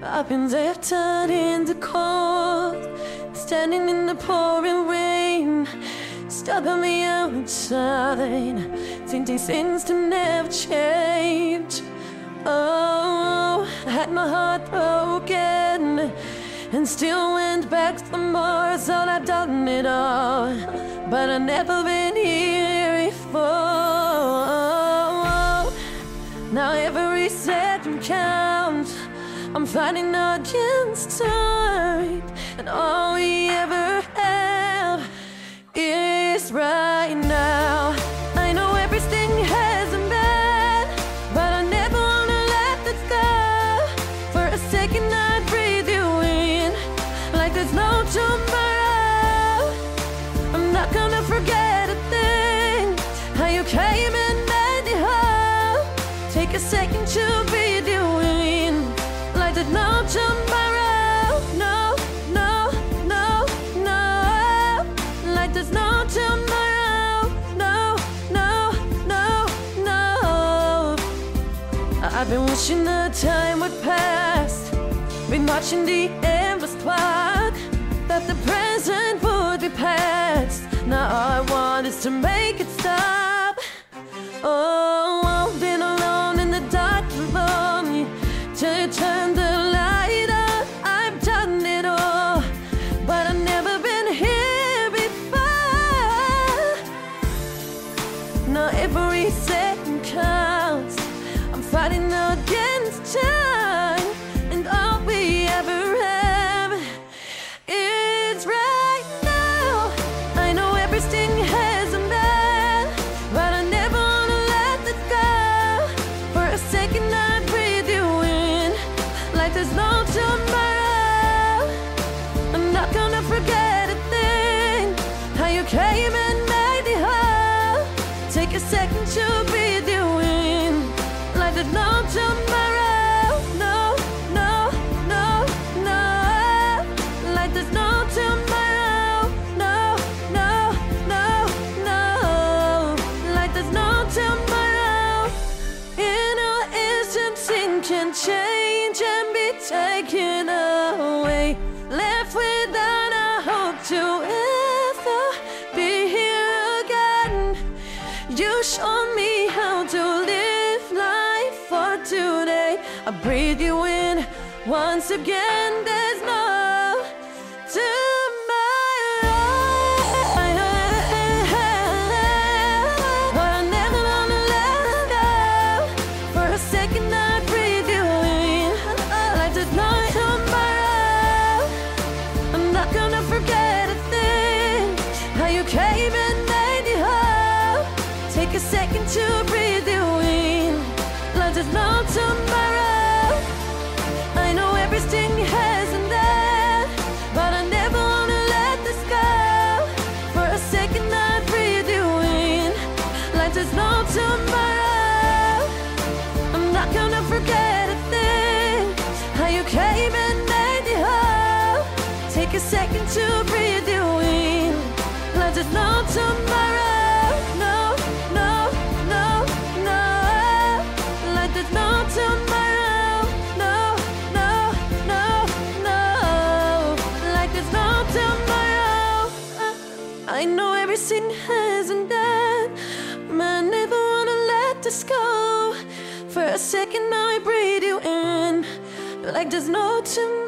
I've been left out in the cold, standing in the pouring rain, stuck on the outside, thinking things to never change. Oh, I had my heart broken and still went back for more. Thought I'd done it all, but I've never been here before. Now every second counts. I'm fighting against time, and all we ever have is right now. I know everything hasn't been, but I never wanna let this go. For a second I breathe you in, like there's no tomorrow. I'm not gonna forget a thing, how you came and made me whole. Take a second to breathe you in, like there's no tomorrow. No, no, no, no, like there's no tomorrow. No, no, no, no. I've been wishing the time would pass, been watching the endless clock, that the present would be past. Now all I want is to make it stop. Oh, I've been alone in the dark and lonely, till you turn the light on. I've done it all, but I've never been here before. Now every second counts. I'm fighting against time, and all we ever have is right now. I know everything hasn't been, but I never wanna let this go. For a second I breathe you in, like there's no tomorrow. I'm not gonna forget a thing, how you came and made me whole. Take a second to breathe you in, like there's no tomorrow. No, no, no, no, like there's no tomorrow. No, no, no, no, like there's no tomorrow. In an instant, things can change and be taken away, left without a hope to ever be here again. You showed me how to live life for today. I breathe you in once again. There's no tomorrow. But I never wanna let go. For a second I breathe you in, like there's no tomorrow. I'm not gonna forget a thing, how you came and made me whole. Take a second to breathe you in, like there's no tomorrow. I know everything hasn't done, but I never wanna let this go. For a second I breathe you in, like there's no tomorrow. I'm not gonna forget a thing, how you came and made me whole. Take a second to breathe you in, like there's no tomorrow. No, no, no, no, like there's no tomorrow. No, no, no, no, like there's no tomorrow. I know everything hasn't done, but I never wanna let this go. For a second I breathe you in, like there's no tomorrow.